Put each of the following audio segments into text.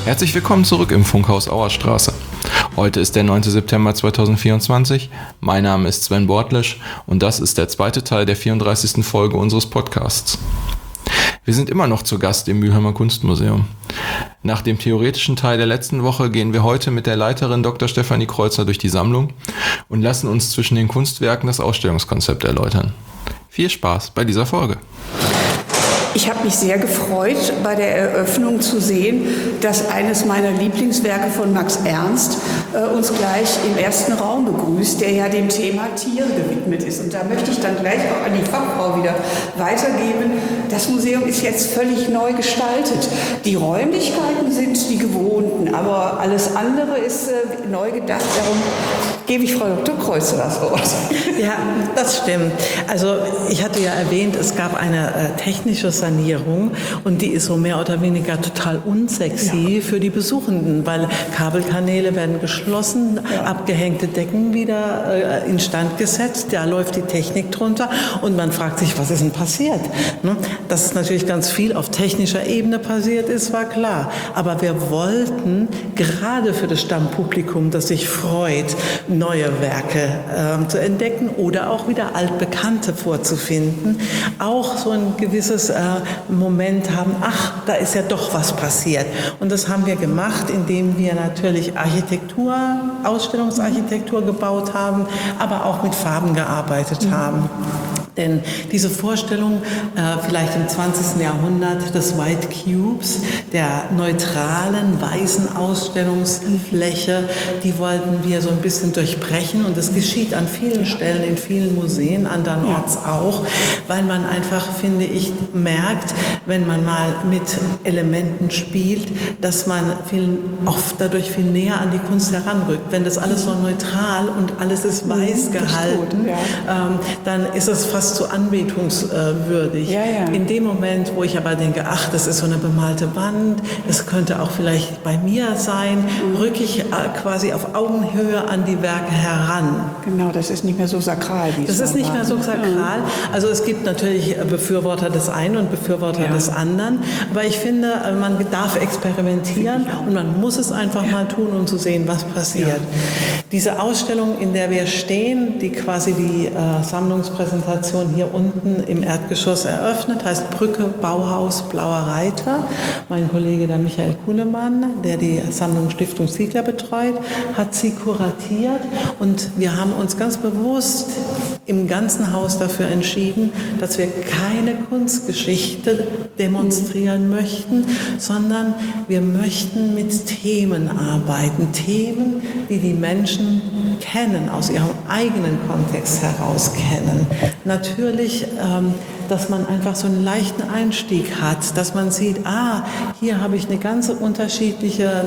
Herzlich willkommen zurück im Funkhaus Auerstraße. Heute ist der 9. September 2024. Mein Name ist Sven Bortlisch und das ist der zweite Teil der 34. Folge unseres Podcasts. Wir sind immer noch zu Gast im Mülheimer Kunstmuseum. Nach dem theoretischen Teil der letzten Woche gehen wir heute mit der Leiterin Dr. Stefanie Kreuzer durch die Sammlung und lassen uns zwischen den Kunstwerken das Ausstellungskonzept erläutern. Viel Spaß bei dieser Folge. Ich habe mich sehr gefreut, bei der Eröffnung zu sehen, dass eines meiner Lieblingswerke von Max Ernst uns gleich im ersten Raum begrüßt, der ja dem Thema Tiere gewidmet ist. Und da möchte ich dann gleich auch an die Fachfrau wieder weitergeben. Das Museum ist jetzt völlig neu gestaltet. Die Räumlichkeiten sind die gewohnten, aber alles andere ist neu gedacht. Darum gebe ich Frau Dr. Kreuzer das Wort. Ja, das stimmt. Also ich hatte ja erwähnt, es gab eine technische Sanierung und die ist so mehr oder weniger total unsexy für die Besuchenden, weil Kabelkanäle werden geschlossen, abgehängte Decken wieder instand gesetzt, da läuft die Technik drunter und man fragt sich, was ist denn passiert? Ne? Dass es natürlich ganz viel auf technischer Ebene passiert ist, war klar. Aber wir wollten gerade für das Stammpublikum, das sich freut, neue Werke zu entdecken oder auch wieder altbekannte vorzufinden, auch so ein gewisses Moment haben, ach, da ist ja doch was passiert. Und das haben wir gemacht, indem wir natürlich Architektur, Ausstellungsarchitektur gebaut haben, aber auch mit Farben gearbeitet haben. Denn diese Vorstellung, vielleicht im 20. Jahrhundert des White Cubes, der neutralen, weißen Ausstellungsfläche, die wollten wir so ein bisschen durchbrechen. Und das geschieht an vielen Stellen, in vielen Museen, andernorts auch, weil man einfach, finde ich, merkt, wenn man mal mit Elementen spielt, dass man dadurch viel näher an die Kunst heranrückt. Wenn das alles so neutral und alles ist weiß gehalten, dann ist es fast so anbetungswürdig. In dem Moment, wo ich aber denke, ach, das ist so eine bemalte Wand, das könnte auch vielleicht bei mir sein, rücke ich quasi auf Augenhöhe an die Werke heran. Genau, das ist nicht mehr so sakral. Das ist nicht mehr so sakral. Also es gibt natürlich Befürworter des einen und Befürworter des anderen, aber ich finde, man darf experimentieren und man muss es einfach mal tun, um zu sehen, was passiert. Diese Ausstellung, in der wir stehen, die quasi die Sammlungspräsentation hier unten im Erdgeschoss eröffnet, heißt Brücke, Bauhaus, Blauer Reiter. Mein Kollege, der Michael Kuhnemann, der die Sammlung Stiftung Ziegler betreut, hat sie kuratiert und wir haben uns ganz bewusst im ganzen Haus dafür entschieden, dass wir keine Kunstgeschichte demonstrieren möchten, sondern wir möchten mit Themen arbeiten. Themen, die die Menschen kennen, aus ihrem eigenen Kontext heraus kennen. Natürlich, dass man einfach so einen leichten Einstieg hat, dass man sieht, hier habe ich eine ganz unterschiedliche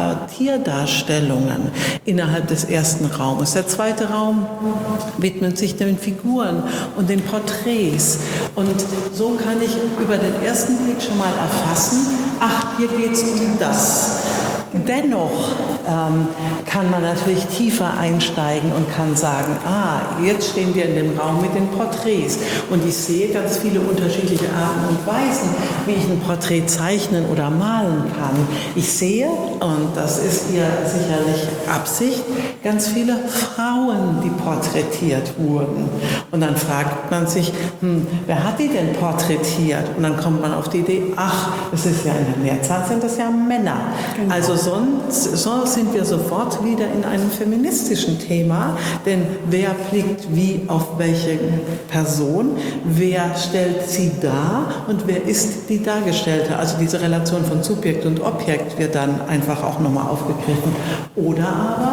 Tierdarstellungen innerhalb des ersten Raumes. Der zweite Raum widmet sich den Figuren und den Porträts. Und so kann ich über den ersten Blick schon mal erfassen, hier geht es um das. Dennoch kann man natürlich tiefer einsteigen und kann sagen, jetzt stehen wir in dem Raum mit den Porträts und ich sehe ganz viele unterschiedliche Arten und Weisen, wie ich ein Porträt zeichnen oder malen kann. Ich sehe, und das ist hier sicherlich Absicht, ganz viele Frauen, die porträtiert wurden. Und dann fragt man sich, wer hat die denn porträtiert? Und dann kommt man auf die Idee, es ist ja in der Mehrzahl sind das ja Männer. Genau. Also so sind wir sofort wieder in einem feministischen Thema, denn wer blickt wie auf welche Person, wer stellt sie dar und wer ist die Dargestellte? Also diese Relation von Subjekt und Objekt wird dann einfach auch nochmal aufgegriffen. Oder aber,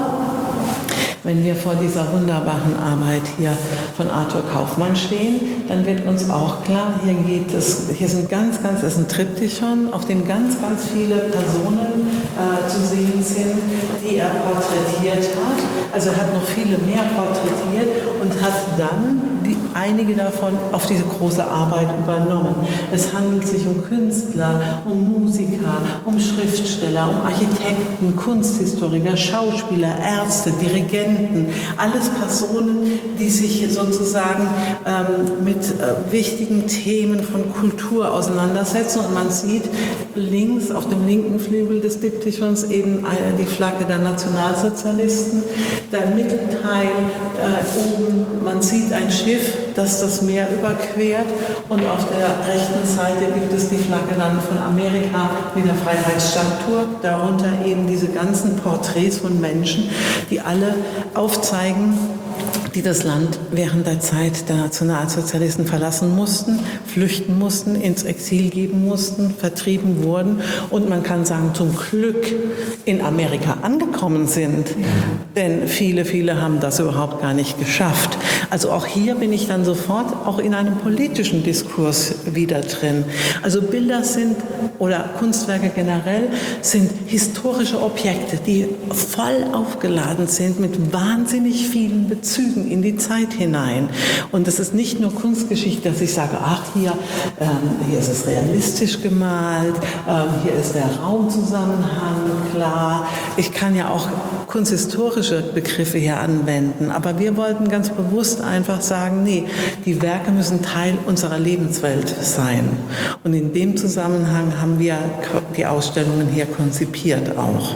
wenn wir vor dieser wunderbaren Arbeit hier von Arthur Kaufmann stehen, dann wird uns auch klar, hier sind das ist ein Triptychon, auf dem ganz viele Personen zu sehen sind, die er porträtiert hat. Also er hat noch viele mehr porträtiert und hat dann einige davon auf diese große Arbeit übernommen. Es handelt sich um Künstler, um Musiker, um Schriftsteller, um Architekten, Kunsthistoriker, Schauspieler, Ärzte, Dirigenten, alles Personen, die sich sozusagen mit wichtigen Themen von Kultur auseinandersetzen. Und man sieht links auf dem linken Flügel des Diptychons eben die Flagge der Nationalsozialisten. Der Mittelteil oben, man sieht ein Schiff, das das Meer überquert, und auf der rechten Seite gibt es die Flagge dann von Amerika mit der Freiheitsstatue, darunter eben diese ganzen Porträts von Menschen, die alle aufzeigen, die das Land während der Zeit der Nationalsozialisten verlassen mussten, flüchten mussten, ins Exil geben mussten, vertrieben wurden und man kann sagen, zum Glück in Amerika angekommen sind. Denn viele haben das überhaupt gar nicht geschafft. Also auch hier bin ich dann sofort auch in einem politischen Diskurs wieder drin. Also Bilder sind, oder Kunstwerke generell, sind historische Objekte, die voll aufgeladen sind mit wahnsinnig vielen Bezügen in die Zeit hinein. Und das ist nicht nur Kunstgeschichte, dass ich sage, ach, hier ist es realistisch gemalt, hier ist der Raumzusammenhang klar. Ich kann ja auch kunsthistorische Begriffe hier anwenden, aber wir wollten ganz bewusst einfach sagen, nee, die Werke müssen Teil unserer Lebenswelt sein. Und in dem Zusammenhang haben wir die Ausstellungen hier konzipiert auch.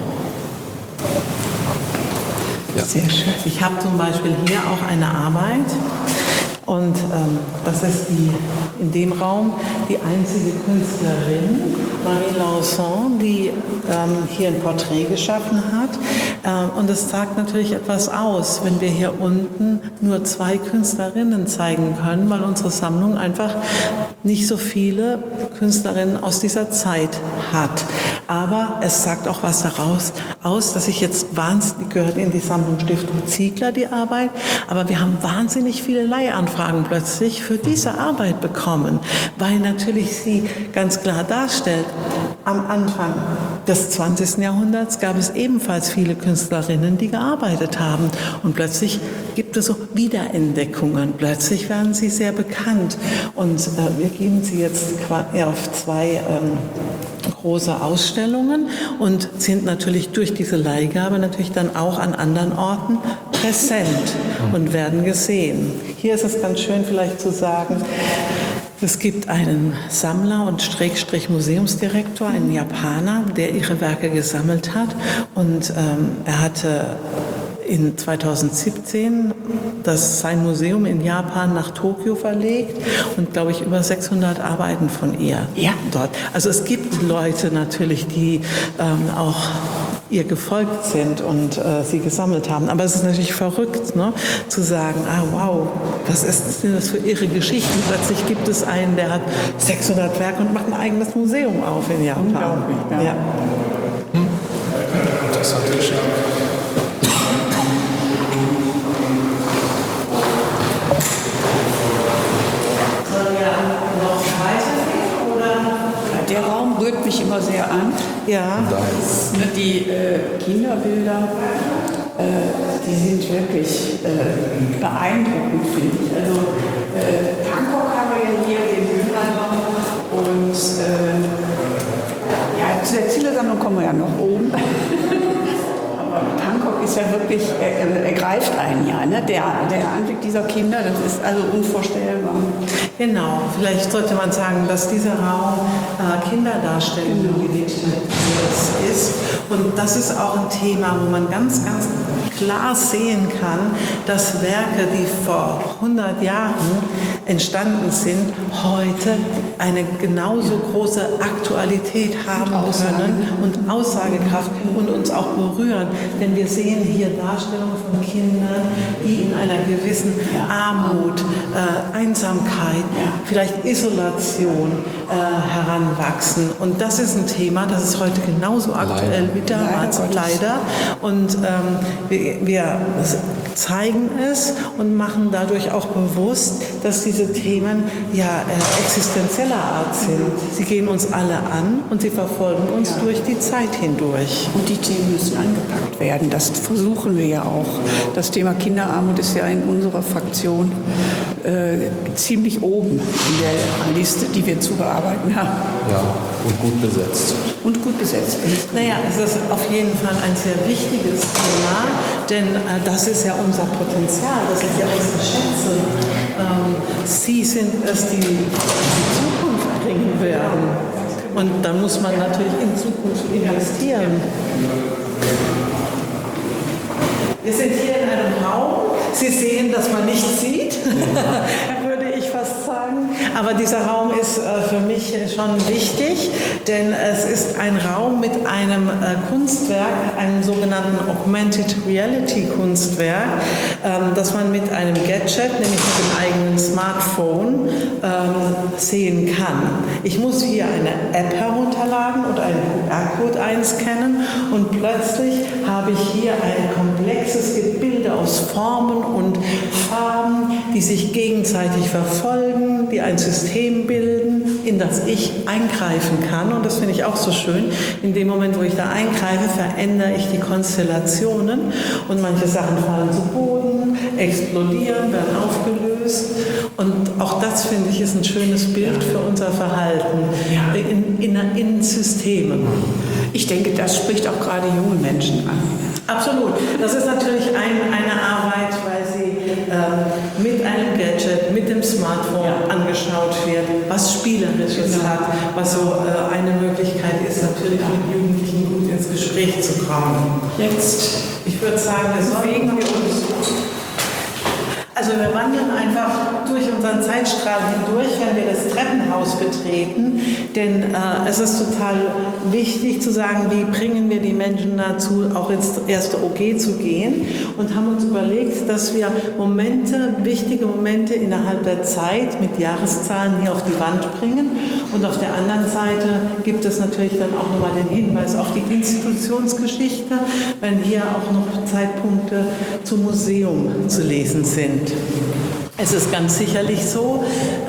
Ja. Sehr schön. Ich habe zum Beispiel hier auch eine Arbeit und das ist in dem Raum die einzige Künstlerin, Marie Laurent, die hier ein Porträt geschaffen hat. Und das sagt natürlich etwas aus, wenn wir hier unten nur 2 Künstlerinnen zeigen können, weil unsere Sammlung einfach nicht so viele Künstlerinnen aus dieser Zeit hat. Aber es sagt auch was daraus aus, dass ich jetzt wahnsinnig, gehört in die Sammlung Stiftung Ziegler, die Arbeit, aber wir haben wahnsinnig viele Leihanfragen plötzlich für diese Arbeit bekommen, weil natürlich sie ganz klar darstellt, am Anfang des 20. Jahrhunderts gab es ebenfalls viele Künstlerinnen, die gearbeitet haben. Und plötzlich gibt es so Wiederentdeckungen. Plötzlich werden sie sehr bekannt. Und wir geben sie jetzt auf 2 große Ausstellungen und sind natürlich durch diese Leihgabe natürlich dann auch an anderen Orten präsent und werden gesehen. Hier ist es ganz schön vielleicht zu sagen, es gibt einen Sammler und Museumsdirektor, einen Japaner, der ihre Werke gesammelt hat und er hatte in 2017 sein Museum in Japan nach Tokio verlegt und, glaube ich, über 600 Arbeiten von ihr dort. Also es gibt Leute natürlich, die auch ihr gefolgt sind und sie gesammelt haben. Aber es ist natürlich verrückt, ne, zu sagen, wow, was sind das für irre Geschichten? Plötzlich gibt es einen, der hat 600 Werke und macht ein eigenes Museum auf in Japan. Unglaublich, ja. Interessante Geschichte. Der Raum rührt mich immer sehr an. Ja. Die Kinderbilder, die sind wirklich beeindruckend, finde ich. Also Bangkok haben wir ja hier, den Bilderraum, und zu der Zielesammlung kommen wir ja noch oben. Aber Bangkok ist ja wirklich, er greift einen ja, ne? Der Anblick dieser Kinder, das ist also unvorstellbar. Genau, vielleicht sollte man sagen, dass dieser Raum Kinderdarstellung gewidmet ist. Und das ist auch ein Thema, wo man ganz klar sehen kann, dass Werke, die vor 100 Jahren entstanden sind, heute eine genauso große Aktualität haben können und Aussagekraft und uns auch berühren. Denn wir sehen hier Darstellungen von Kindern, die in einer gewissen Armut, Einsamkeit, vielleicht Isolation heranwachsen. Und das ist ein Thema, das ist heute genauso aktuell wie damals, leider. Und wir zeigen es und machen dadurch auch bewusst, dass diese Themen existenzieller Art sind. Sie gehen uns alle an und sie verfolgen uns durch die Zeit hindurch. Und die Themen müssen angepackt werden. Das versuchen wir ja auch. Das Thema Kinderarmut ist ja in unserer Fraktion ziemlich oben in der Liste, die wir zu bearbeiten haben. Ja, und gut besetzt. Und gut besetzt. Naja, es ist auf jeden Fall ein sehr wichtiges Thema, denn das ist ja unser Potenzial, das sind ja unsere Schätze. Sie sind es, die Zukunft bringen werden. Und da muss man natürlich in Zukunft investieren. Wir sind hier in einem Raum. Sie sehen, dass man nichts sieht, würde ich fast sagen. Aber dieser Raum ist für mich schon wichtig, denn es ist ein Raum mit einem Kunstwerk, einem sogenannten Augmented Reality Kunstwerk, das man mit einem Gadget, nämlich mit dem eigenen Smartphone, sehen kann. Ich muss hier eine App herunterladen und einen QR-Code einscannen und plötzlich habe ich hier ein komplexes Gebilde aus Formen und Farben, die sich gegenseitig verfolgen, die ein System bilden, in das ich eingreifen kann. Und das finde ich auch so schön. In dem Moment, wo ich da eingreife, verändere ich die Konstellationen und manche Sachen fallen zu Boden, explodieren, werden aufgelöst. Und auch das, finde ich, ist ein schönes Bild für unser Verhalten in Systemen. Ich denke, das spricht auch gerade junge Menschen an. Absolut. Das ist natürlich eine Arbeit, weil sie mit einem Gadget, mit dem Smartphone angeschaut wird, was Spielerisches hat, was so eine Möglichkeit ist, natürlich mit Jugendlichen gut ins Gespräch zu kommen. Jetzt, ich würde sagen, bewegen wir uns. Also wir wandern einfach durch unseren Zeitstrahl hindurch, wenn wir das Treppenhaus betreten, denn es ist total wichtig zu sagen, wie bringen wir die Menschen dazu, auch ins erste OG zu gehen, und haben uns überlegt, dass wir wichtige Momente innerhalb der Zeit mit Jahreszahlen hier auf die Wand bringen, und auf der anderen Seite gibt es natürlich dann auch nochmal den Hinweis auf die Institutionsgeschichte, wenn hier auch noch Zeitpunkte zum Museum zu lesen sind. Es ist ganz sicherlich so,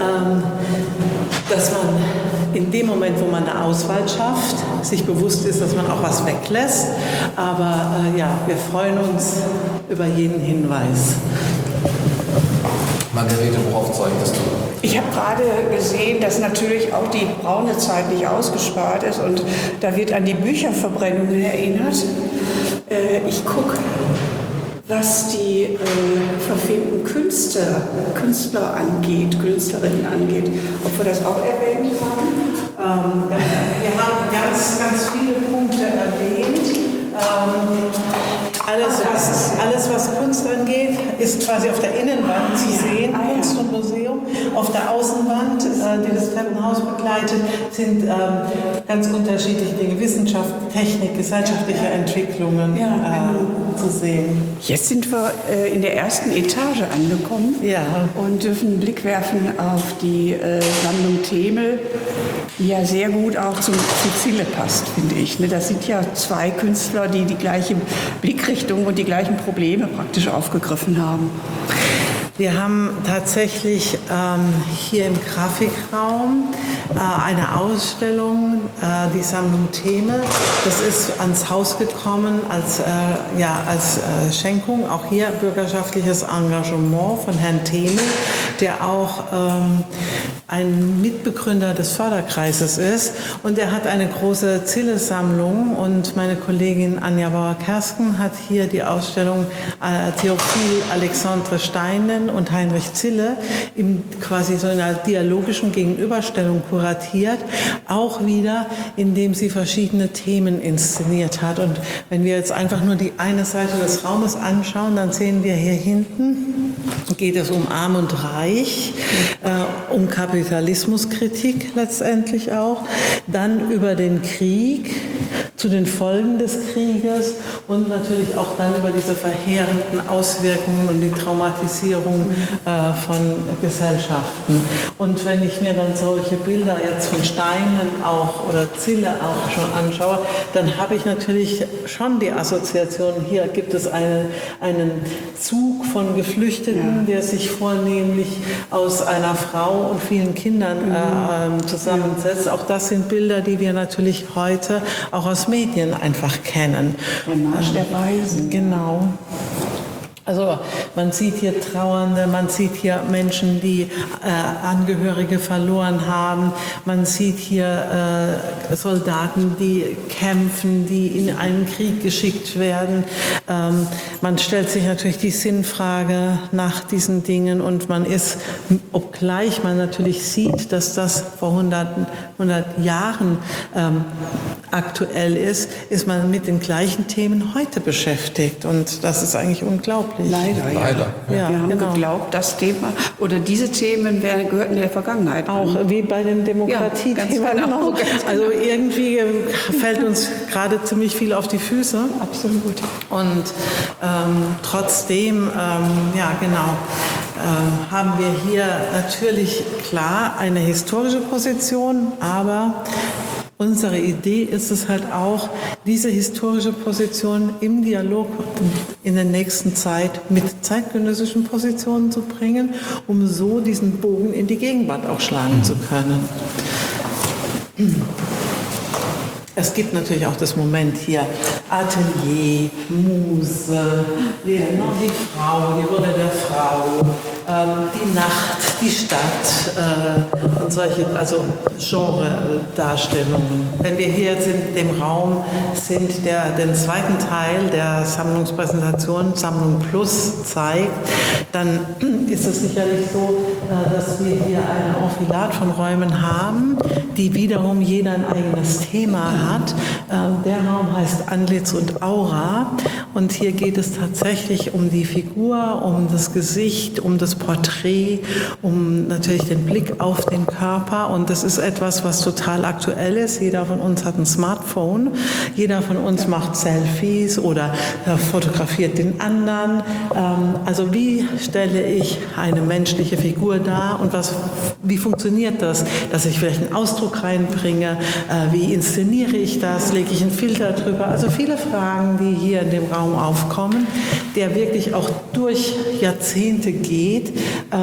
dass man in dem Moment, wo man eine Auswahl schafft, sich bewusst ist, dass man auch was weglässt. Aber wir freuen uns über jeden Hinweis. Margarete, worauf zeigtest du? Ich habe gerade gesehen, dass natürlich auch die braune Zeit nicht ausgespart ist und da wird an die Bücherverbrennungen erinnert. Ich gucke, was die verfemten Künstler angeht, Künstlerinnen angeht, ob wir das auch erwähnt haben. Wir haben ganz viele Punkte erwähnt. Alles, was Kunst angeht, ist quasi auf der Innenwand zu sehen, Kunst und Museum. Auf der Außenwand, die das Treppenhaus begleitet, sind ganz unterschiedliche Dinge, Wissenschaft, Technik, gesellschaftliche Entwicklungen zu sehen. Jetzt sind wir in der ersten Etage angekommen und dürfen einen Blick werfen auf die Sammlung Themel, die ja sehr gut auch zu Zille passt, finde ich. Das sind ja zwei Künstler, die die gleiche Blickrichtung und die gleichen Probleme praktisch aufgegriffen haben. Wir haben tatsächlich hier im Grafikraum eine Ausstellung, die Sammlung Themel. Das ist ans Haus gekommen als Schenkung. Auch hier bürgerschaftliches Engagement von Herrn Themel, der auch ein Mitbegründer des Förderkreises ist. Und er hat eine große Zille-Sammlung. Und meine Kollegin Anja Bauer-Kersken hat hier die Ausstellung Theophil Alexandre Steinen und Heinrich Zille in quasi so einer dialogischen Gegenüberstellung kuratiert, auch wieder, indem sie verschiedene Themen inszeniert hat. Und wenn wir jetzt einfach nur die eine Seite des Raumes anschauen, dann sehen wir hier hinten, geht es um Arm und Reich, um Kapitalismuskritik letztendlich auch, dann über den Krieg, zu den Folgen des Krieges und natürlich auch dann über diese verheerenden Auswirkungen und die Traumatisierung von Gesellschaften. Und wenn ich mir dann solche Bilder jetzt von Steinen auch oder Zille auch schon anschaue, dann habe ich natürlich schon die Assoziation, hier gibt es einen Zug von Geflüchteten, der sich vornehmlich aus einer Frau und vielen Kindern zusammensetzt. Auch das sind Bilder, die wir natürlich heute auch aus Medien einfach kennen. Der Marsch der Weisen. Genau. Also man sieht hier Trauernde, man sieht hier Menschen, die Angehörige verloren haben, man sieht hier Soldaten, die kämpfen, die in einen Krieg geschickt werden. Man stellt sich natürlich die Sinnfrage nach diesen Dingen und man ist, obgleich man natürlich sieht, dass das vor 100 Jahren aktuell ist man mit den gleichen Themen heute beschäftigt und das ist eigentlich unglaublich. Leider. Leider. Ja. Wir haben geglaubt, das Thema oder diese Themen gehörten der Vergangenheit an. Auch wie bei den Demokratie-Themen. Ja, genau. Also irgendwie fällt uns gerade ziemlich viel auf die Füße. Absolut. Und trotzdem, haben wir hier natürlich klar eine historische Position, aber unsere Idee ist es halt auch, diese historische Position im Dialog in der nächsten Zeit mit zeitgenössischen Positionen zu bringen, um so diesen Bogen in die Gegenwart auch schlagen zu können. Es gibt natürlich auch das Moment hier, Atelier, Muse, die Frau, die Rolle der Frau, die Nacht, die Stadt und solche, also Genre-Darstellungen. Wenn wir hier jetzt in dem Raum sind, der den zweiten Teil der Sammlungspräsentation Sammlung Plus zeigt, dann ist es sicherlich so, dass wir hier ein Enfilat von Räumen haben, die wiederum jeder ein eigenes Thema hat. Der Raum heißt Antlitz und Aura und hier geht es tatsächlich um die Figur, um das Gesicht, um das Porträt, um natürlich den Blick auf den Körper und das ist etwas, was total aktuell ist. Jeder von uns hat ein Smartphone, jeder von uns macht Selfies oder fotografiert den anderen. Also wie stelle ich eine menschliche Figur dar und wie funktioniert das, dass ich vielleicht einen Ausdruck reinbringe, wie inszeniere ich das, lege ich einen Filter drüber, also viele Fragen, die hier in dem Raum aufkommen, der wirklich auch durch Jahrzehnte geht,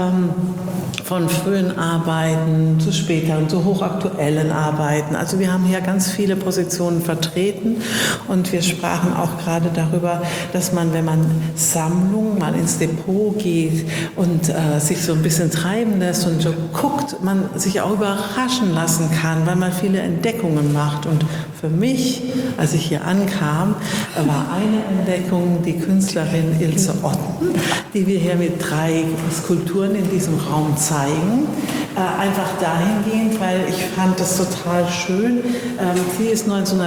von frühen Arbeiten zu späteren, zu hochaktuellen Arbeiten. Also wir haben hier ganz viele Positionen vertreten und wir sprachen auch gerade darüber, dass man, wenn man Sammlungen mal ins Depot geht und sich so ein bisschen treiben lässt und so guckt, man sich auch überraschen lassen kann, weil man viele Entdeckungen macht. Und für mich, als ich hier ankam, war eine Entdeckung die Künstlerin Ilse Otten, die wir hier mit 3 Skulpturen in diesem Raum zeigen. Einfach dahingehend, weil ich fand das total schön. Sie ist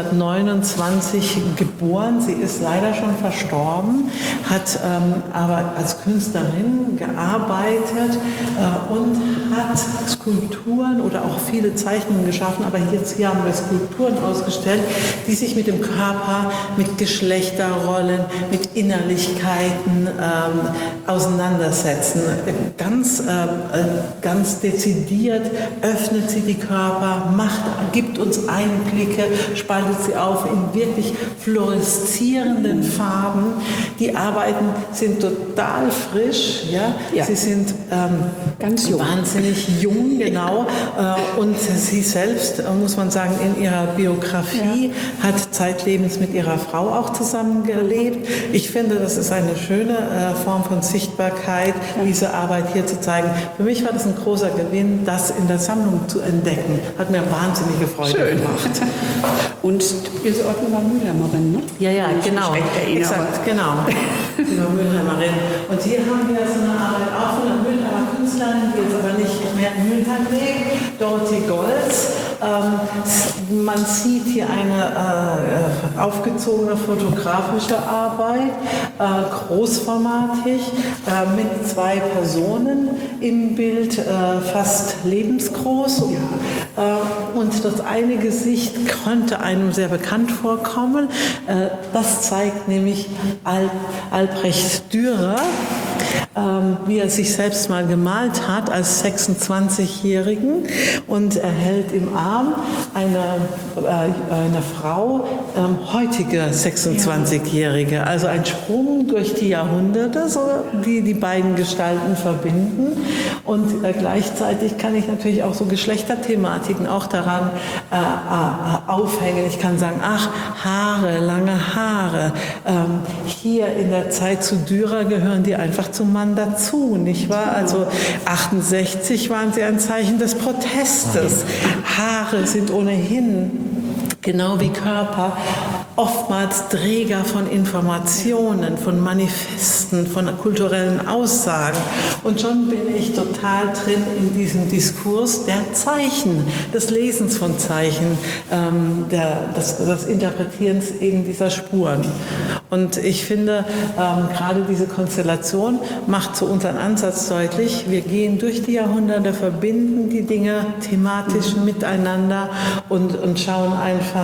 1929 geboren, sie ist leider schon verstorben, hat aber als Künstlerin gearbeitet und hat Skulpturen oder auch viele Zeichnungen geschaffen, aber jetzt hier haben wir Skulpturen ausgestellt, die sich mit dem Körper, mit Geschlechterrollen, mit Innerlichkeiten auseinandersetzen. Ganz dezidiert öffnet sie die Körper, gibt uns Einblicke, spaltet sie auf in wirklich fluoreszierenden Farben. Die Arbeiten sind total frisch, ja. Sie sind ganz jung. Wahnsinnig jung, genau. Und sie selbst, muss man sagen, in ihrer Biografie hat zeitlebens mit ihrer Frau auch zusammengelebt. Ich finde, das ist eine schöne Form von Sichtbarkeit, diese Arbeit hier zu zeigen. Für mich war das ein großer Gewinn, das in der Sammlung zu entdecken. Hat mir wahnsinnige Freude gemacht. Und Ilse Otten war Mülheimerin, ne? Ja, genau. Exakt, genau. Sie war Mülheimerin. Und hier haben wir so eine Arbeit auch von einer Mülheimer Künstlerin, die jetzt aber nicht mehr in Mülheim lebt, Dorothy Goltz. Man sieht hier eine aufgezogene fotografische Arbeit, großformatig, mit 2 Personen im Bild, fast lebensgroß. Und das eine Gesicht könnte einem sehr bekannt vorkommen. Das zeigt nämlich Albrecht Dürer, wie er sich selbst mal gemalt hat als 26-Jährigen, und er hält im Arm eine Frau, heutige 26-Jährige. Also ein Sprung durch die Jahrhunderte, so, die beiden Gestalten verbinden. Und gleichzeitig kann ich natürlich auch so Geschlechterthematiken auch daran aufhängen. Ich kann sagen, ach, Haare, lange Haare. Hier in der Zeit zu Dürer gehören die einfach zum Mann dazu, nicht wahr? Also 68 waren sie ein Zeichen des Protestes. Haare sind ohnehin, genau wie Körper, oftmals Träger von Informationen, von Manifesten, von kulturellen Aussagen. Und schon bin ich total drin in diesem Diskurs der Zeichen, des Lesens von Zeichen, des Interpretierens eben dieser Spuren. Und ich finde, gerade diese Konstellation macht so unseren Ansatz deutlich. Wir gehen durch die Jahrhunderte, verbinden die Dinge thematisch miteinander und schauen einfach,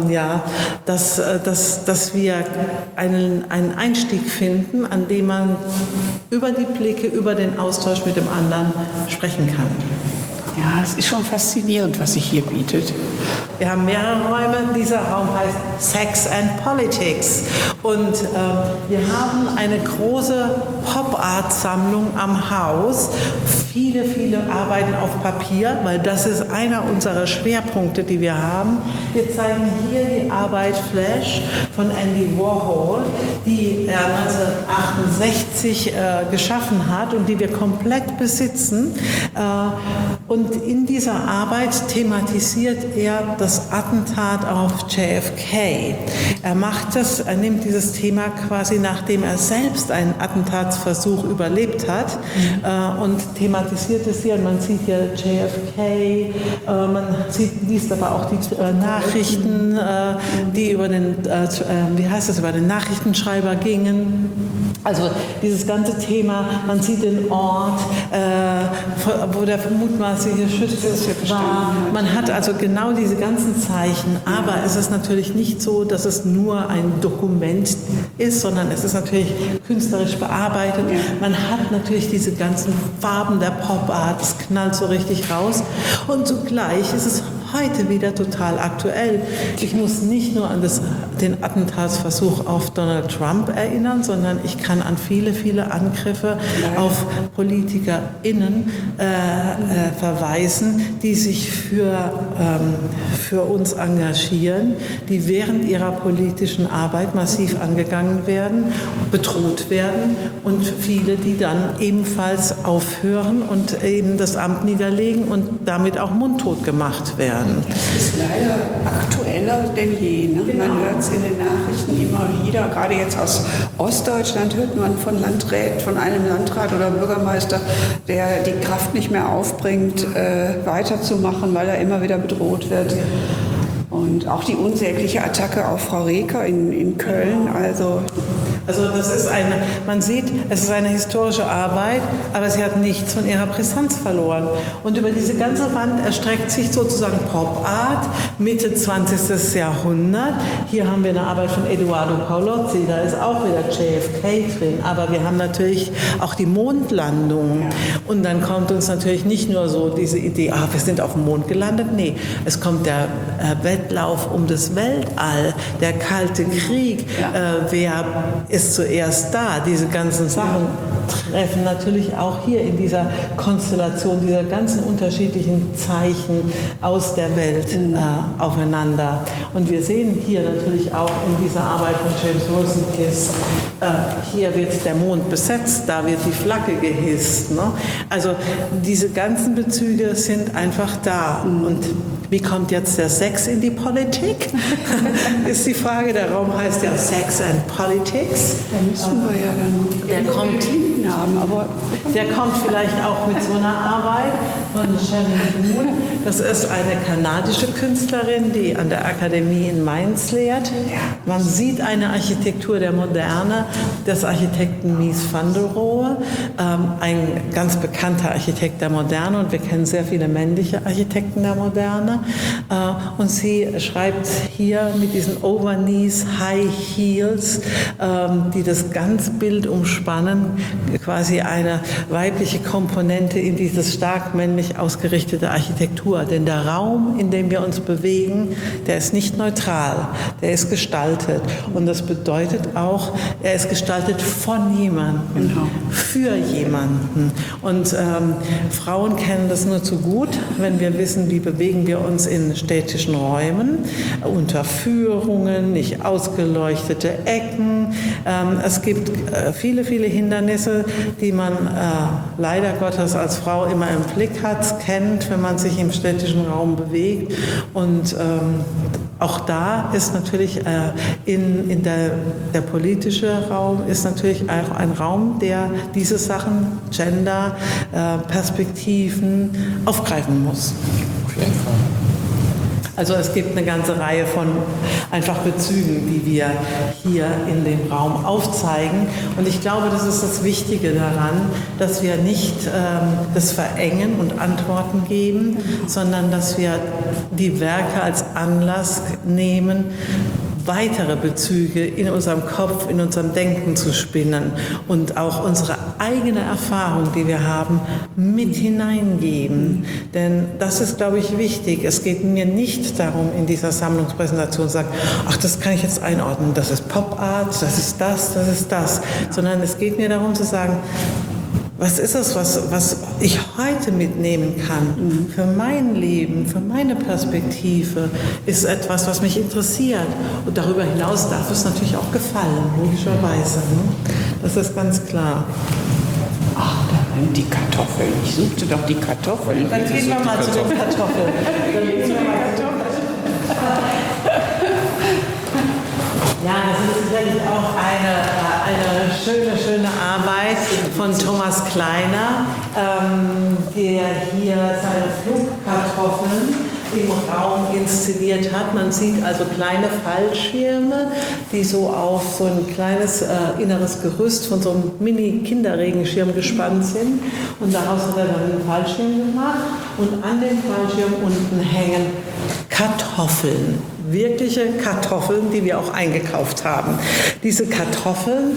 dass wir einen Einstieg finden, an dem man über die Blicke, über den Austausch mit dem anderen sprechen kann. Ja, es ist schon faszinierend, was sich hier bietet. Wir haben mehrere Räume. Dieser Raum heißt Sex and Politics. Und wir haben eine große Pop-Art-Sammlung am Haus. Viele Arbeiten auf Papier, weil das ist einer unserer Schwerpunkte, die wir haben. Wir zeigen hier die Arbeit Flash von Andy Warhol, die er 1968 geschaffen hat und die wir komplett besitzen. Und in dieser Arbeit thematisiert er das Attentat auf JFK. Er nimmt dieses Thema quasi, nachdem er selbst einen Attentatsversuch überlebt hat, und thematisiert es hier. Und man sieht hier JFK, man liest aber auch die Nachrichten, die über den, über den Nachrichtenschreiber gingen. Also dieses ganze Thema, man sieht den Ort, wo der mutmaßliche Schütze war. Man hat also genau diese ganzen Zeichen, aber es ist natürlich nicht so, dass es nur ein Dokument ist, sondern es ist natürlich künstlerisch bearbeitet. Man hat natürlich diese ganzen Farben der Pop-Art, es knallt so richtig raus. Und zugleich ist es heute wieder total aktuell. Ich muss nicht nur an den Attentatsversuch auf Donald Trump erinnern, sondern ich kann an viele Angriffe auf PolitikerInnen verweisen, die sich für uns engagieren, die während ihrer politischen Arbeit massiv angegangen werden, bedroht werden, und viele, die dann ebenfalls aufhören und eben das Amt niederlegen und damit auch mundtot gemacht werden. Das ist leider aktueller denn je. Ne? Genau. Man hört es in den Nachrichten immer wieder, gerade jetzt aus Ostdeutschland hört man von einem Landrat oder Bürgermeister, der die Kraft nicht mehr aufbringt, weiterzumachen, weil er immer wieder bedroht wird. Und auch die unsägliche Attacke auf Frau Reker in Köln, also das ist man sieht, es ist eine historische Arbeit, aber sie hat nichts von ihrer Brisanz verloren. Und über diese ganze Wand erstreckt sich sozusagen Pop-Art, Mitte 20. Jahrhundert. Hier haben wir eine Arbeit von Eduardo Paolozzi, da ist auch wieder JFK drin, aber wir haben natürlich auch die Mondlandung. Und dann kommt uns natürlich nicht nur so diese Idee, wir sind auf dem Mond gelandet, nee, es kommt der Wettlauf um das Weltall, der Kalte Krieg, wer ist zuerst da? Diese ganzen Sachen treffen natürlich auch hier in dieser Konstellation dieser ganzen unterschiedlichen Zeichen aus der Welt aufeinander. Und wir sehen hier natürlich auch in dieser Arbeit von James Rosenkis, hier wird der Mond besetzt, da wird die Flagge gehisst. Ne? Also diese ganzen Bezüge sind einfach da. Und wie kommt jetzt der Sex in die Politik? Ist die Frage. Der Raum heißt ja Sex and Politics. Da müssen wir ja dann der kommt Linken haben, aber Der kommt vielleicht auch mit so einer Arbeit von Shannon Moon. Das ist eine kanadische Künstlerin, die an der Akademie in Mainz lehrt. Man sieht eine Architektur der Moderne des Architekten Mies van der Rohe, ein ganz bekannter Architekt der Moderne, und wir kennen sehr viele männliche Architekten der Moderne. Und sie schreibt hier mit diesen Overknees, High Heels, die das ganze Bild umspannen, quasi eine weibliche Komponente in dieses stark männlich ausgerichtete Architektur. Denn der Raum, in dem wir uns bewegen, der ist nicht neutral, der ist gestaltet. Und das bedeutet auch, er ist gestaltet von jemandem, für jemanden. Und Frauen kennen das nur zu gut, wenn wir wissen, wie bewegen wir uns in städtischen Räumen, unter Führungen, nicht ausgeleuchtete Ecken. Es gibt viele, viele Hindernisse, die man leider Gottes als Frau immer im Blick hat, kennt, wenn man sich im städtischen Raum bewegt. Und auch da ist natürlich der politische Raum ist natürlich auch ein Raum, der diese Sachen, Gender, Perspektiven aufgreifen muss. Auf jeden Fall. Also es gibt eine ganze Reihe von einfach Bezügen, die wir hier in dem Raum aufzeigen. Und ich glaube, das ist das Wichtige daran, dass wir nicht das verengen und Antworten geben, sondern dass wir die Werke als Anlass nehmen, weitere Bezüge in unserem Kopf, in unserem Denken zu spinnen und auch unsere eigene Erfahrung, die wir haben, mit hineingeben. Denn das ist, glaube ich, wichtig. Es geht mir nicht darum, in dieser Sammlungspräsentation zu sagen, ach, das kann ich jetzt einordnen, das ist Pop Art, das ist das, sondern es geht mir darum zu sagen, was ist es, was ich heute mitnehmen kann für mein Leben, für meine Perspektive, ist etwas, was mich interessiert. Und darüber hinaus darf es natürlich auch gefallen, logischerweise. Ne? Das ist ganz klar. Ach, da sind die Kartoffeln. Ich suchte doch die Kartoffeln. Dann gehen wir mal zu den Kartoffeln. Ja, das ist sicherlich auch eine schöne Arbeit von Thomas Kleiner, der hier seine Flugkartoffeln im Raum inszeniert hat. Man sieht also kleine Fallschirme, die so auf so ein kleines inneres Gerüst von so einem Mini-Kinderregenschirm gespannt sind. Und daraus hat er dann einen Fallschirm gemacht. Und an den Fallschirm unten hängen Kartoffeln. Wirkliche Kartoffeln, die wir auch eingekauft haben. Diese Kartoffeln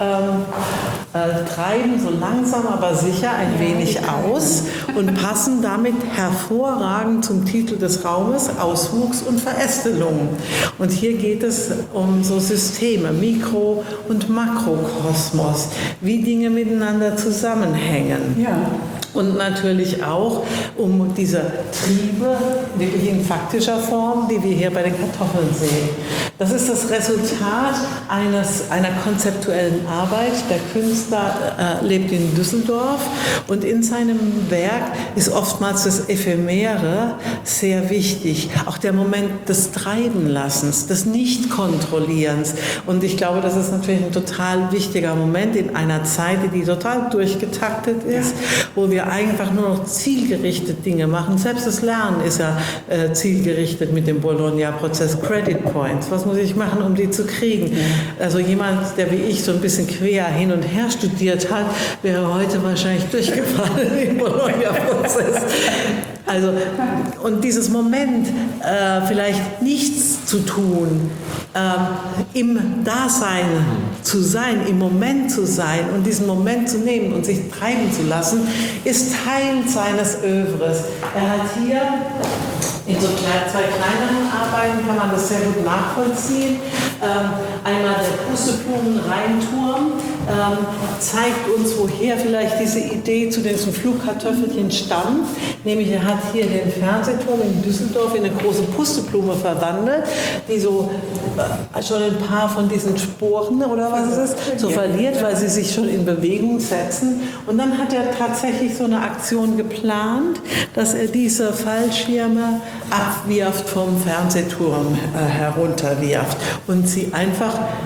treiben so langsam aber sicher ein wenig aus und passen damit hervorragend zum Titel des Raumes, Auswuchs und Verästelung. Und hier geht es um so Systeme, Mikro- und Makrokosmos, wie Dinge miteinander zusammenhängen. Ja. Und natürlich auch um diese Triebe, wirklich in faktischer Form, die wir hier bei den Kartoffeln sehen. Das ist das Resultat einer konzeptuellen Arbeit. Der Künstler lebt in Düsseldorf und in seinem Werk ist oftmals das Ephemere sehr wichtig. Auch der Moment des Treibenlassens, des Nicht-Kontrollierens. Und ich glaube, das ist natürlich ein total wichtiger Moment in einer Zeit, die total durchgetaktet ist, wo wir einfach nur noch zielgerichtet Dinge machen. Selbst das Lernen ist ja zielgerichtet mit dem Bologna-Prozess. Credit Points, was muss ich machen, um die zu kriegen? Also jemand, der wie ich so ein bisschen quer hin und her studiert hat, wäre heute wahrscheinlich durchgefallen im Bologna-Prozess. Also, und dieses Moment, vielleicht nichts zu tun, im Dasein zu sein, im Moment zu sein und diesen Moment zu nehmen und sich treiben zu lassen, ist Teil seines Œuvres. Er hat hier in so zwei kleineren Arbeiten kann man das sehr gut nachvollziehen. Einmal der Pusteblumen-Rheinturm zeigt uns, woher vielleicht diese Idee zu diesen Flugkartoffelchen stammt. Nämlich er hat hier den Fernsehturm in Düsseldorf in eine große Pusteblume verwandelt, die so schon ein paar von diesen Sporen oder was es ist, so verliert, weil sie sich schon in Bewegung setzen. Und dann hat er tatsächlich so eine Aktion geplant, dass er diese Fallschirme abwirft vom Fernsehturm herunterwirft und sie einfach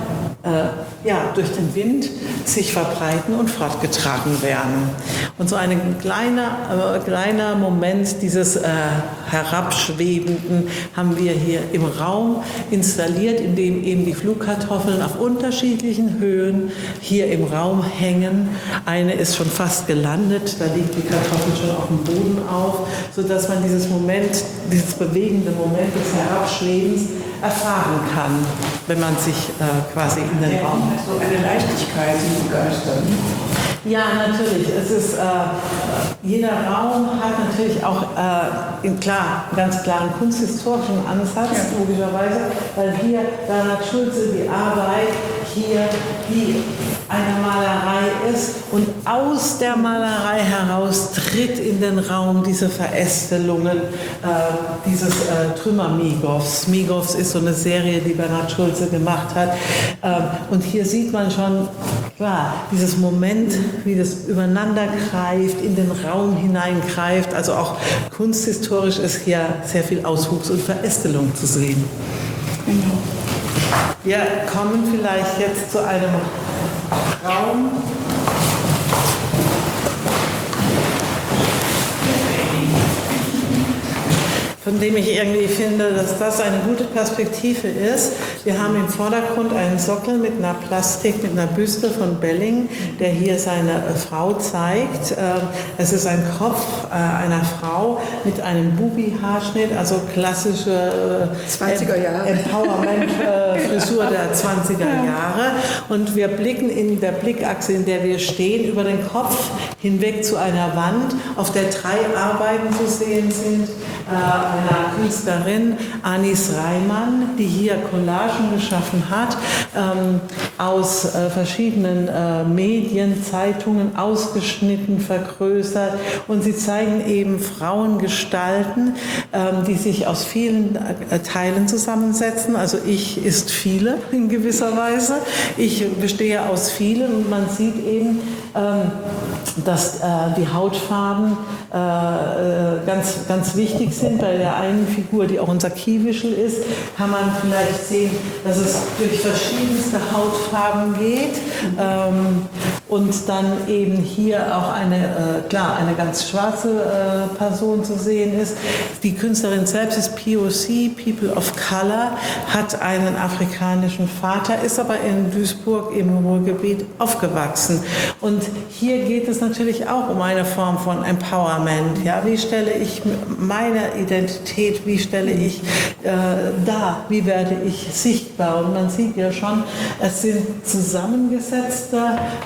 durch den Wind sich verbreiten und fortgetragen werden. Und so ein kleiner Moment dieses Herabschwebenden haben wir hier im Raum installiert, in dem eben die Flugkartoffeln auf unterschiedlichen Höhen hier im Raum hängen. Eine ist schon fast gelandet, da liegt die Kartoffel schon auf dem Boden auf, sodass man dieses bewegende Moment des Herabschwebens erfahren kann, wenn man sich quasi in den Raum... So eine Leichtigkeit, die begeistert. Ja, natürlich. Es ist, jeder Raum hat natürlich auch einen ganz klaren kunsthistorischen Ansatz, logischerweise, weil hier Bernhard Schulze die Arbeit hier die eine Malerei ist und aus der Malerei heraus tritt in den Raum diese Verästelungen dieses Trümmer-Migows. Migows ist so eine Serie, die Bernhard Schulze gemacht hat. Und hier sieht man schon, klar, dieses Moment, wie das übereinander greift, in den Raum hineingreift. Also auch kunsthistorisch ist hier sehr viel Auswuchs und Verästelung zu sehen. Genau. Wir kommen vielleicht jetzt zu einem Raum, von dem ich irgendwie finde, dass das eine gute Perspektive ist. Wir haben im Vordergrund einen Sockel mit einer Plastik, mit einer Büste von Belling, der hier seine Frau zeigt. Es ist ein Kopf einer Frau mit einem Bubi-Haarschnitt, also klassische 20er Jahre. Empowerment-Frisur der 20er Jahre. Und wir blicken in der Blickachse, in der wir stehen, über den Kopf hinweg zu einer Wand, auf der 3 Arbeiten zu sehen sind. Einer Künstlerin, Anis Reimann, die hier Collagen geschaffen hat, aus verschiedenen Medien, Zeitungen ausgeschnitten, vergrößert. Und sie zeigen eben Frauengestalten, die sich aus vielen Teilen zusammensetzen. Also ich ist viele in gewisser Weise. Ich bestehe aus vielen und man sieht eben, dass die Hautfarben ganz wichtig sind. Bei der einen Figur, die auch unser Keyvisual ist, kann man vielleicht sehen, dass es durch verschiedenste Hautfarben geht und dann eben hier auch eine ganz schwarze Person zu sehen ist. Die Künstlerin selbst ist POC, People of Color, hat einen afrikanischen Vater, ist aber in Duisburg im Ruhrgebiet aufgewachsen. Und hier geht es natürlich auch um eine Form von Empowerment. Ja, wie stelle ich meine Identität, wie stelle ich dar, wie werde ich sichtbar? Und man sieht ja schon, es sind zusammengesetzte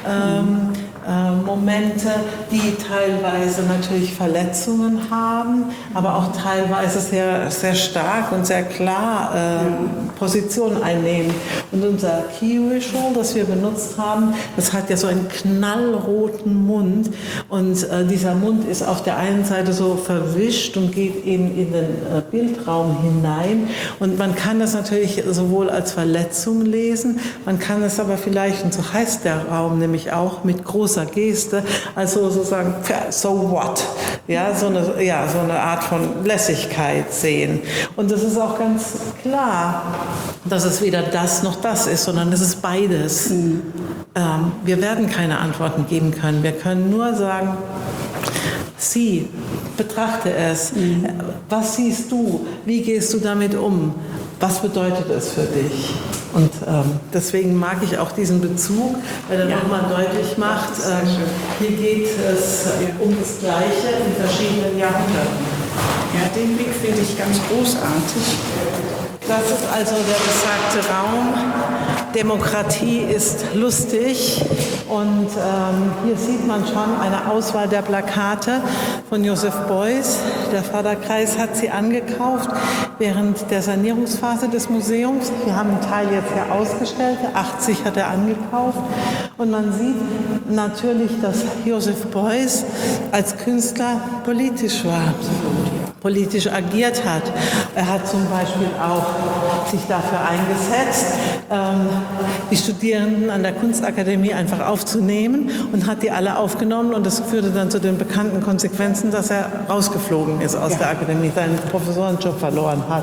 Momente, die teilweise natürlich Verletzungen haben, aber auch teilweise sehr, sehr stark und sehr klar Position einnehmen. Und unser Key-Visual, das wir benutzt haben, das hat ja so einen knallroten Mund und dieser Mund ist auf der einen Seite so verwischt und geht eben in den Bildraum hinein und man kann das natürlich sowohl als Verletzung lesen, man kann es aber vielleicht, und so heißt der Raum nämlich auch, mit großer Geste, also sozusagen, so what? Ja, so eine Art von Lässigkeit sehen. Und das ist auch ganz klar, dass es weder das noch das ist, sondern es ist beides. Wir werden keine Antworten geben können. Wir können nur sagen, sieh, betrachte es. Was siehst du? Wie gehst du damit um? Was bedeutet es für dich? Und deswegen mag ich auch diesen Bezug, weil er nochmal deutlich macht, hier geht es um das Gleiche in verschiedenen Jahrhunderten. Ja, den Blick finde ich ganz großartig. Das ist also der besagte Raum. Demokratie ist lustig und hier sieht man schon eine Auswahl der Plakate von Joseph Beuys. Der Förderkreis hat sie angekauft während der Sanierungsphase des Museums. Wir haben einen Teil jetzt hier ausgestellt, 80 hat er angekauft und man sieht natürlich, dass Joseph Beuys als Künstler politisch war, politisch agiert hat. Er hat zum Beispiel auch sich dafür eingesetzt, die Studierenden an der Kunstakademie einfach aufzunehmen und hat die alle aufgenommen und das führte dann zu den bekannten Konsequenzen, dass er rausgeflogen ist aus der Akademie, seinen Professorenjob verloren hat.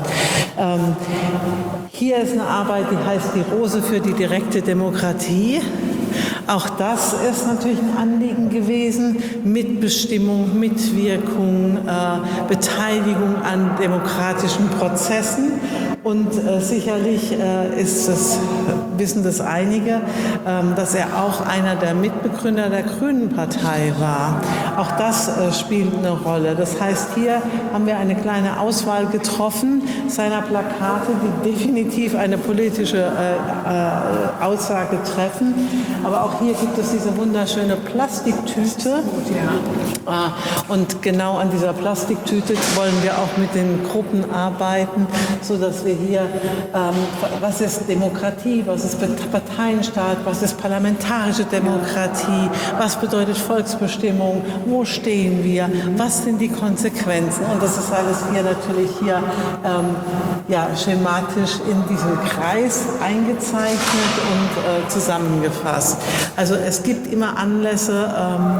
Hier ist eine Arbeit, die heißt Die Rose für die direkte Demokratie. Auch das ist natürlich ein Anliegen gewesen, Mitbestimmung, Mitwirkung, Beteiligung an demokratischen Prozessen. Und sicherlich wissen das einige, dass er auch einer der Mitbegründer der Grünen Partei war. Auch das spielt eine Rolle. Das heißt, hier haben wir eine kleine Auswahl getroffen seiner Plakate, die definitiv eine politische Aussage treffen. Aber auch hier gibt es diese wunderschöne Plastiktüte. Und genau an dieser Plastiktüte wollen wir auch mit den Gruppen arbeiten, sodass wir hier, was ist Demokratie, was ist Parteienstaat, was ist parlamentarische Demokratie, was bedeutet Volksbestimmung, wo stehen wir, was sind die Konsequenzen. Und das ist alles hier natürlich hier schematisch in diesem Kreis eingezeichnet und zusammengefasst. Also es gibt immer Anlässe,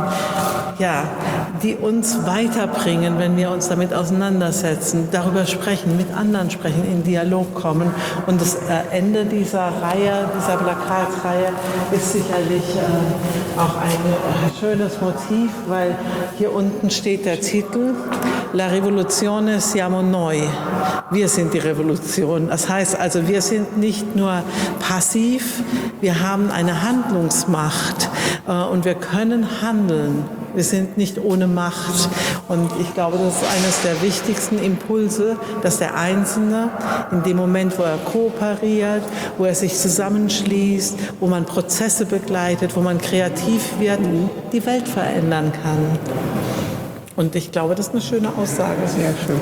die uns weiterbringen, wenn wir uns damit auseinandersetzen, darüber sprechen, mit anderen sprechen, in Dialog kommen. Und das Ende dieser Reihe, dieser Plakatreihe, ist sicherlich auch ein schönes Motiv, weil hier unten steht der Titel La rivoluzione siamo noi. Wir sind die Revolution. Das heißt also, wir sind nicht nur passiv, wir haben eine Handlungsmacht und wir können handeln. Wir sind nicht ohne Macht. Und ich glaube, das ist eines der wichtigsten Impulse, dass der Einzelne in dem Moment, wo er kooperiert, wo er sich zusammenschließt, wo man Prozesse begleitet, wo man kreativ wird, die Welt verändern kann. Und ich glaube, das ist eine schöne Aussage. Sehr schön.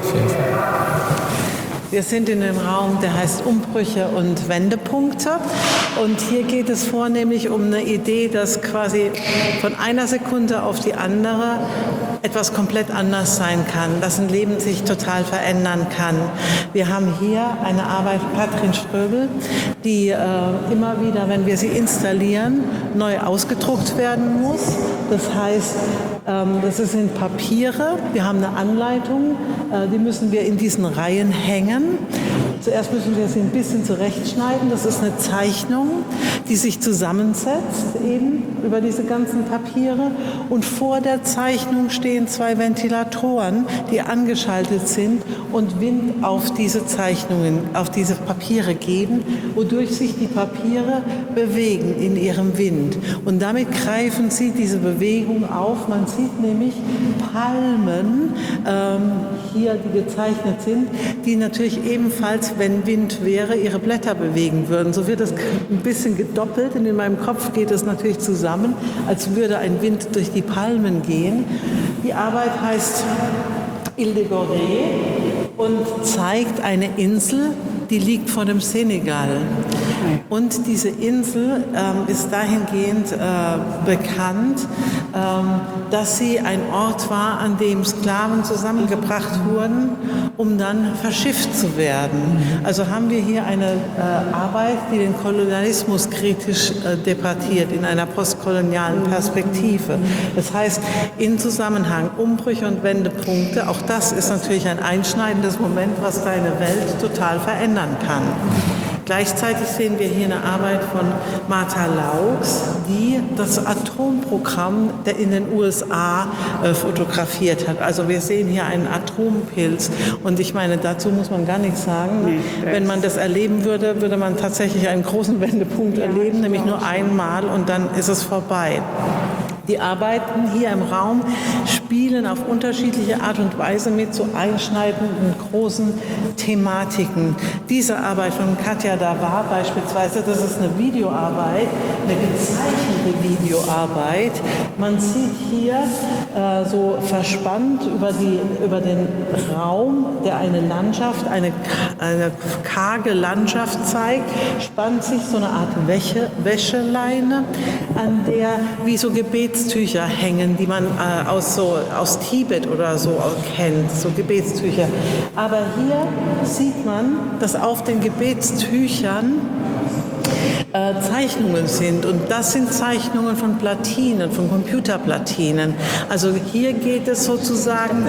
Wir sind in einem Raum, der heißt Umbrüche und Wendepunkte. Und hier geht es vornehmlich um eine Idee, dass quasi von einer Sekunde auf die andere etwas komplett anders sein kann, dass ein Leben sich total verändern kann. Wir haben hier eine Arbeit von Katrin Ströbel, die immer wieder, wenn wir sie installieren, neu ausgedruckt werden muss. Das heißt, das sind Papiere, wir haben eine Anleitung, die müssen wir in diesen Reihen hängen. Zuerst müssen wir sie ein bisschen zurechtschneiden. Das ist eine Zeichnung, die sich zusammensetzt eben über diese ganzen Papiere. Und vor der Zeichnung stehen 2 Ventilatoren, die angeschaltet sind und Wind auf diese Zeichnungen, auf diese Papiere geben, wodurch sich die Papiere bewegen in ihrem Wind. Und damit greifen sie diese Bewegung auf. Man sieht nämlich Palmen hier, die gezeichnet sind, die natürlich ebenfalls, wenn Wind wäre, ihre Blätter bewegen würden. So wird es ein bisschen gedoppelt und in meinem Kopf geht es natürlich zusammen, als würde ein Wind durch die Palmen gehen. Die Arbeit heißt Ile de Gorée und zeigt eine Insel, die liegt vor dem Senegal. Und diese Insel ist dahingehend bekannt, dass sie ein Ort war, an dem Sklaven zusammengebracht wurden, um dann verschifft zu werden. Also haben wir hier eine Arbeit, die den Kolonialismus kritisch debattiert in einer postkolonialen Perspektive. Das heißt, in Zusammenhang Umbrüche und Wendepunkte, auch das ist natürlich ein einschneidendes Moment, was deine Welt total verändern kann. Gleichzeitig sehen wir hier eine Arbeit von Martha Laux, die das Atomprogramm in den USA fotografiert hat. Also wir sehen hier einen Atompilz. Und ich meine, dazu muss man gar nichts sagen. Wenn man das erleben würde, würde man tatsächlich einen großen Wendepunkt erleben, nämlich nur einmal und dann ist es vorbei. Die Arbeiten hier im Raum spielen auf unterschiedliche Art und Weise mit so einschneidenden großen Thematiken. Diese Arbeit von Katja Davar beispielsweise, das ist eine Videoarbeit, eine gezeichnete Videoarbeit. Man sieht hier so verspannt über den Raum, der eine Landschaft, eine karge Landschaft zeigt, spannt sich so eine Art Wäscheleine, an der wie so Gebete Gebetstücher hängen, die man aus Tibet oder so kennt, so Gebetstücher. Aber hier sieht man, dass auf den Gebetstüchern Zeichnungen sind, und das sind Zeichnungen von Platinen, von Computerplatinen. Also hier geht es sozusagen,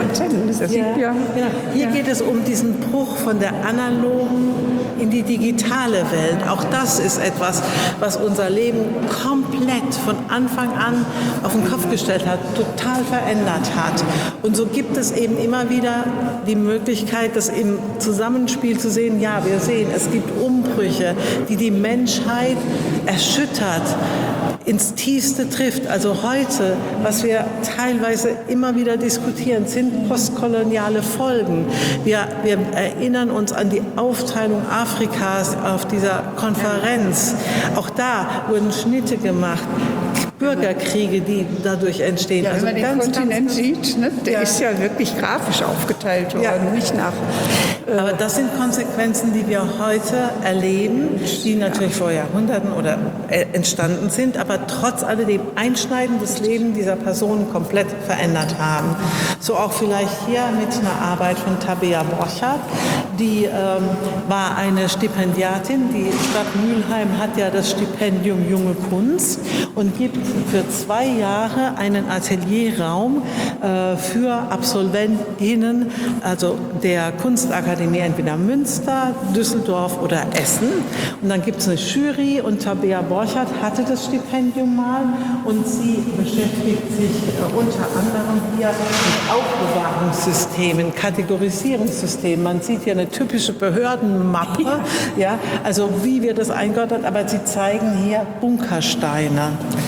hier geht es um diesen Bruch von der analogen in die digitale Welt. Auch das ist etwas, was unser Leben komplett von Anfang an auf den Kopf gestellt hat, total verändert hat. Und so gibt es eben immer wieder die Möglichkeit, das im Zusammenspiel zu sehen. Ja, wir sehen, es gibt Umbrüche, die die Menschheit erschüttert, ins Tiefste trifft. Also heute, was wir teilweise immer wieder diskutieren, sind postkoloniale Folgen. Wir erinnern uns an die Aufteilung Afrikas auf dieser Konferenz. Auch da wurden Schnitte gemacht. Bürgerkriege, die dadurch entstehen. Ja, also wenn man den Kontinent sieht, ne, der ist ja wirklich grafisch aufgeteilt worden, nicht nach... Aber das sind Konsequenzen, die wir heute erleben, die natürlich vor Jahrhunderten oder entstanden sind, aber trotz alledem einschneidendes Leben dieser Personen komplett verändert haben. So auch vielleicht hier mit einer Arbeit von Tabea Borchardt, die war eine Stipendiatin. Die Stadt Mülheim hat ja das Stipendium Junge Kunst und gibt für 2 Jahre einen Atelierraum für Absolventinnen, also der Kunstakademie entweder Münster, Düsseldorf oder Essen. Und dann gibt es eine Jury, und Tabea Borchardt hatte das Stipendium mal, und sie beschäftigt sich unter anderem hier mit Aufbewahrungssystemen, Kategorisierungssystemen. Man sieht hier eine typische Behördenmappe, ja, also wie wir das eingeordnet, aber sie zeigen hier Bunkersteine.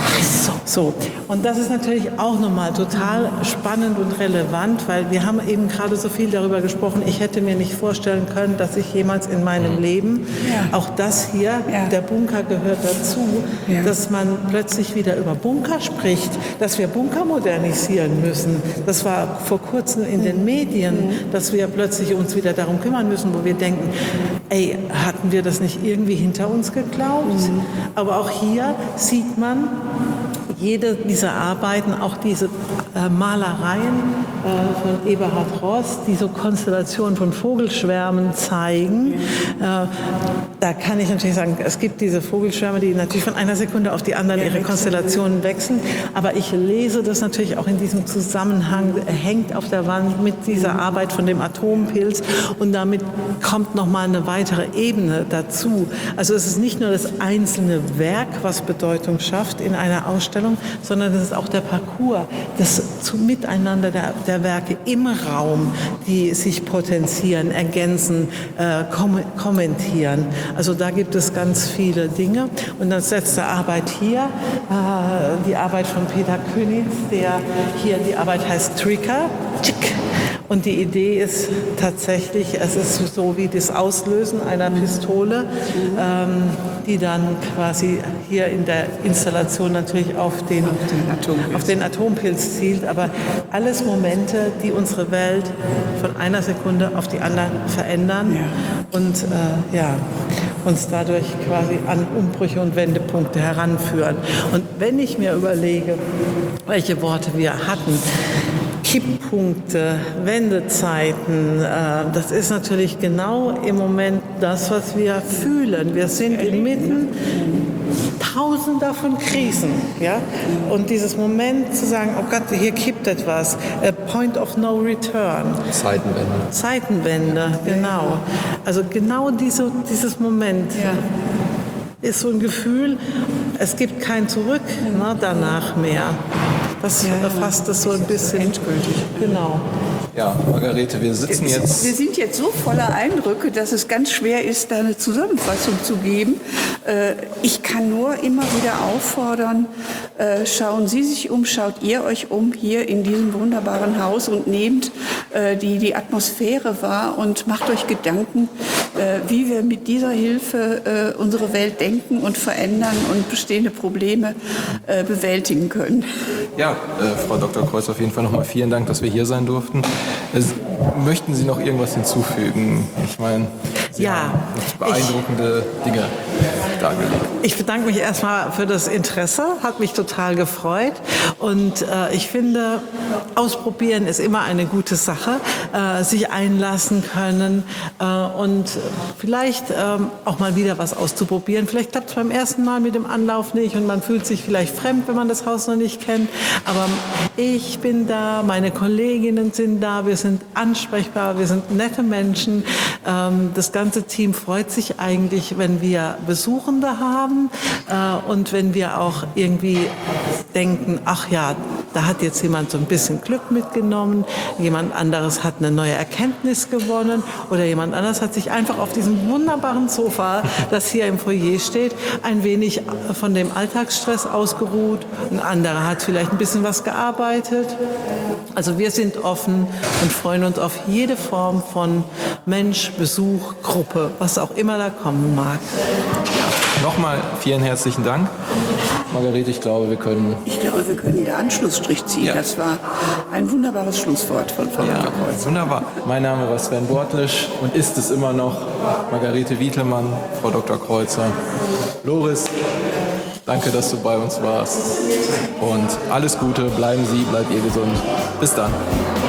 So, und das ist natürlich auch nochmal total spannend und relevant, weil wir haben eben gerade so viel darüber gesprochen. Ich hätte mir nicht vorstellen können, dass ich jemals in meinem Leben, auch das hier, der Bunker gehört dazu, dass man plötzlich wieder über Bunker spricht, dass wir Bunker modernisieren müssen. Das war vor kurzem in den Medien, dass wir plötzlich uns wieder darum kümmern müssen, wo wir denken, ey, hatten wir das nicht irgendwie hinter uns geglaubt? Aber auch hier sieht man, jede dieser Arbeiten, auch diese Malereien von Eberhard Ross, die so Konstellationen von Vogelschwärmen zeigen. Da kann ich natürlich sagen, es gibt diese Vogelschwärme, die natürlich von einer Sekunde auf die andere ihre Konstellationen wechseln. Aber ich lese das natürlich auch in diesem Zusammenhang, hängt auf der Wand mit dieser Arbeit von dem Atompilz, und damit kommt nochmal eine weitere Ebene dazu. Also es ist nicht nur das einzelne Werk, was Bedeutung schafft in einer Ausstellung, sondern es ist auch der Parcours, das Miteinander der Werke im Raum, die sich potenzieren, ergänzen, kommentieren. Also da gibt es ganz viele Dinge. Und als letzte Arbeit hier, die Arbeit von Peter Könitz, der hier, die Arbeit heißt Trigger. Und die Idee ist tatsächlich, es ist so wie das Auslösen einer Pistole, die dann quasi hier in der Installation natürlich auf den Atompilz zielt. Aber alles Momente, die unsere Welt von einer Sekunde auf die andere verändern und uns dadurch quasi an Umbrüche und Wendepunkte heranführen. Und wenn ich mir überlege, welche Worte wir hatten, Kipppunkte, Wendezeiten, das ist natürlich genau im Moment das, was wir fühlen. Wir sind inmitten Tausender von Krisen, ja? Und dieses Moment zu sagen, oh Gott, hier kippt etwas, a point of no return. Zeitenwende, genau. Also genau dieses Moment ist so ein Gefühl, es gibt kein Zurück danach mehr. Das fasst das so ein bisschen. Endgültig. Genau. Ja, Margarete, wir sitzen jetzt... Wir sind jetzt so voller Eindrücke, dass es ganz schwer ist, da eine Zusammenfassung zu geben. Ich kann nur immer wieder auffordern, schauen Sie sich um, schaut ihr euch um hier in diesem wunderbaren Haus und nehmt die Atmosphäre wahr und macht euch Gedanken, wie wir mit dieser Hilfe unsere Welt denken und verändern und bestehende Probleme bewältigen können. Ja, Frau Dr. Kreuz, auf jeden Fall nochmal vielen Dank, dass wir hier sein durften. möchten Sie noch irgendwas hinzufügen? Ich meine, Sie haben beeindruckende Dinge dargelegt. Ich bedanke mich erstmal für das Interesse, hat mich total gefreut und ich finde, ausprobieren ist immer eine gute Sache, sich einlassen können und vielleicht auch mal wieder was auszuprobieren. Vielleicht klappt es beim ersten Mal mit dem Anlauf nicht und man fühlt sich vielleicht fremd, wenn man das Haus noch nicht kennt, aber ich bin da, meine Kolleginnen sind da, wir sind ansprechbar, wir sind nette Menschen. Das ganze Team freut sich eigentlich, wenn wir Besuchende haben und wenn wir auch irgendwie denken, ach ja, da hat jetzt jemand so ein bisschen Glück mitgenommen, jemand anderes hat eine neue Erkenntnis gewonnen oder jemand anderes hat sich einfach auf diesem wunderbaren Sofa, das hier im Foyer steht, ein wenig von dem Alltagsstress ausgeruht. Ein anderer hat vielleicht ein bisschen was gearbeitet. Also wir sind offen und freuen uns auf jede Form von Mensch, Besuch, Gruppe, was auch immer da kommen mag. Nochmal vielen herzlichen Dank. Margarete, ich glaube, wir können den Anschlussstrich ziehen. Ja. Das war ein wunderbares Schlusswort von Frau Dr. Kreuzer. Wunderbar. Mein Name war Sven Bortlisch und ist es immer noch Margarete Wietelmann, Frau Dr. Kreuzer. Loris, danke, dass du bei uns warst. Und alles Gute, bleiben Sie, bleibt ihr gesund. Bis dann.